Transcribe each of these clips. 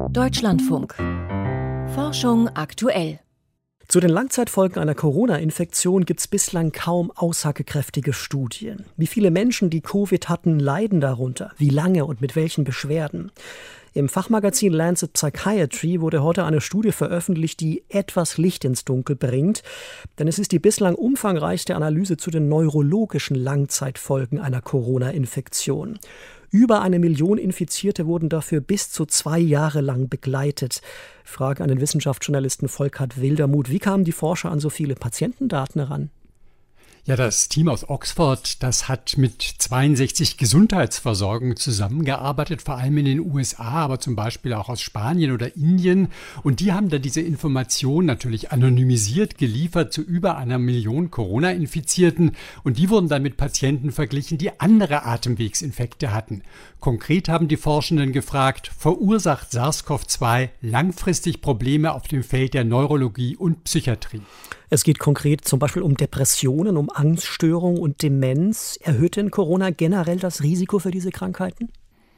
Deutschlandfunk. Forschung aktuell. Zu den Langzeitfolgen einer Corona-Infektion gibt es bislang kaum aussagekräftige Studien. Wie viele Menschen, die Covid hatten, leiden darunter? Wie lange und mit welchen Beschwerden? Im Fachmagazin Lancet Psychiatry wurde heute eine Studie veröffentlicht, die etwas Licht ins Dunkel bringt. Denn es ist die bislang umfangreichste Analyse zu den neurologischen Langzeitfolgen einer Corona-Infektion. Über 1 Million Infizierte wurden dafür bis zu 2 Jahre lang begleitet. Frage an den Wissenschaftsjournalisten Volkert Wildermuth. Wie kamen die Forscher an so viele Patientendaten heran? Ja, das Team aus Oxford, das hat mit 62 Gesundheitsversorgungen zusammengearbeitet, vor allem in den USA, aber zum Beispiel auch aus Spanien oder Indien. Und die haben dann diese Informationen natürlich anonymisiert geliefert zu über 1 Million Corona-Infizierten. Und die wurden dann mit Patienten verglichen, die andere Atemwegsinfekte hatten. Konkret haben die Forschenden gefragt, verursacht SARS-CoV-2 langfristig Probleme auf dem Feld der Neurologie und Psychiatrie? Es geht konkret zum Beispiel um Depressionen, um Angststörungen und Demenz. Erhöht denn Corona generell das Risiko für diese Krankheiten?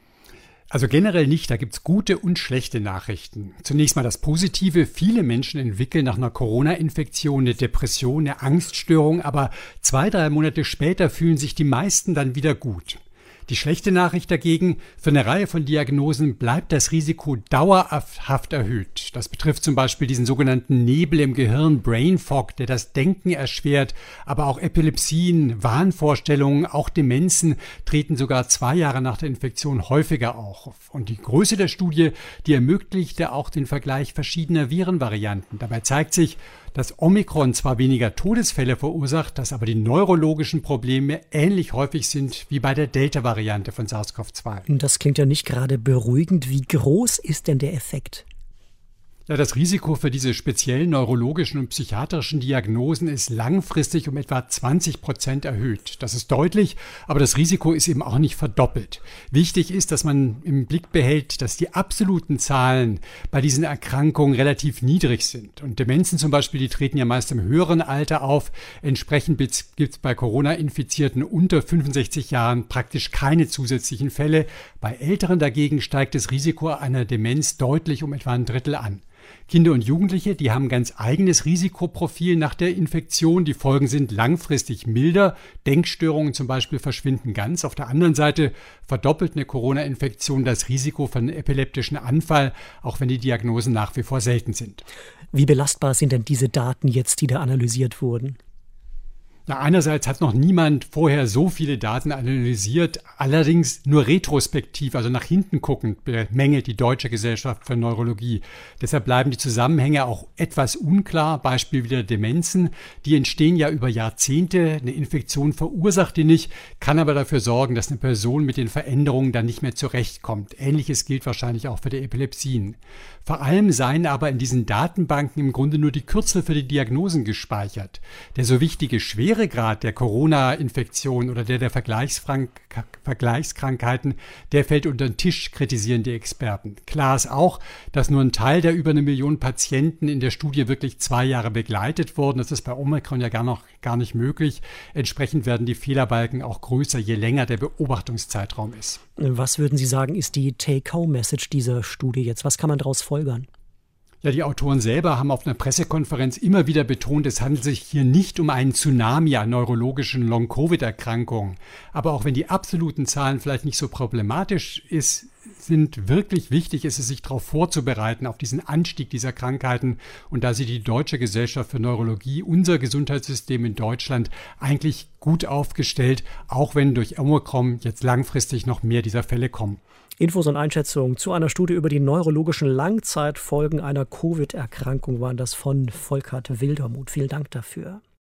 Also generell nicht, da gibt's gute und schlechte Nachrichten. Zunächst mal das Positive, viele Menschen entwickeln nach einer Corona-Infektion eine Depression, eine Angststörung, aber 2-3 Monate später fühlen sich die meisten dann wieder gut. Die schlechte Nachricht dagegen, für eine Reihe von Diagnosen bleibt das Risiko dauerhaft erhöht. Das betrifft zum Beispiel diesen sogenannten Nebel im Gehirn, Brain Fog, der das Denken erschwert, aber auch Epilepsien, Wahnvorstellungen, auch Demenzen treten sogar 2 Jahre nach der Infektion häufiger auf. Und die Größe der Studie, die ermöglichte auch den Vergleich verschiedener Virenvarianten. Dabei zeigt sich, dass Omikron zwar weniger Todesfälle verursacht, dass aber die neurologischen Probleme ähnlich häufig sind wie bei der Delta-Variante von SARS-CoV-2. Das klingt ja nicht gerade beruhigend. Wie groß ist denn der Effekt? Ja, das Risiko für diese speziellen neurologischen und psychiatrischen Diagnosen ist langfristig um etwa 20% erhöht. Das ist deutlich, aber das Risiko ist eben auch nicht verdoppelt. Wichtig ist, dass man im Blick behält, dass die absoluten Zahlen bei diesen Erkrankungen relativ niedrig sind. Und Demenzen zum Beispiel, die treten ja meist im höheren Alter auf. Entsprechend gibt es bei Corona-Infizierten unter 65 Jahren praktisch keine zusätzlichen Fälle. Bei Älteren dagegen steigt das Risiko einer Demenz deutlich um etwa 1/3 an. Kinder und Jugendliche, die haben ganz eigenes Risikoprofil nach der Infektion. Die Folgen sind langfristig milder. Denkstörungen zum Beispiel verschwinden ganz. Auf der anderen Seite verdoppelt eine Corona-Infektion das Risiko für einen epileptischen Anfall, auch wenn die Diagnosen nach wie vor selten sind. Wie belastbar sind denn diese Daten jetzt, die da analysiert wurden? Na, einerseits hat noch niemand vorher so viele Daten analysiert, allerdings nur retrospektiv, also nach hinten guckend, bemängelt die Deutsche Gesellschaft für Neurologie. Deshalb bleiben die Zusammenhänge auch etwas unklar. Beispiel wieder Demenzen, die entstehen ja über Jahrzehnte. Eine Infektion verursacht die nicht, kann aber dafür sorgen, dass eine Person mit den Veränderungen dann nicht mehr zurechtkommt. Ähnliches gilt wahrscheinlich auch für die Epilepsien. Vor allem seien aber in diesen Datenbanken im Grunde nur die Kürzel für die Diagnosen gespeichert. Der so wichtige Schweregrad der Corona-Infektion oder der Vergleichskrankheiten, der fällt unter den Tisch, kritisieren die Experten. Klar ist auch, dass nur ein Teil der über 1 Million Patienten in der Studie wirklich 2 Jahre begleitet wurden. Das ist bei Omikron ja gar nicht möglich. Entsprechend werden die Fehlerbalken auch größer, je länger der Beobachtungszeitraum ist. Was würden Sie sagen, ist die Take-Home-Message dieser Studie jetzt? Was kann man daraus folgern? Ja, die Autoren selber haben auf einer Pressekonferenz immer wieder betont, es handelt sich hier nicht um einen Tsunami an neurologischen Long-Covid-Erkrankungen. Aber auch wenn die absoluten Zahlen vielleicht nicht so problematisch sind wirklich wichtig, ist es, sich darauf vorzubereiten, auf diesen Anstieg dieser Krankheiten. Und da sieht die Deutsche Gesellschaft für Neurologie, unser Gesundheitssystem in Deutschland, eigentlich gut aufgestellt, auch wenn durch Omikron jetzt langfristig noch mehr dieser Fälle kommen. Infos und Einschätzungen zu einer Studie über die neurologischen Langzeitfolgen einer Covid-Erkrankung waren das von Volkert Wildermuth. Vielen Dank dafür.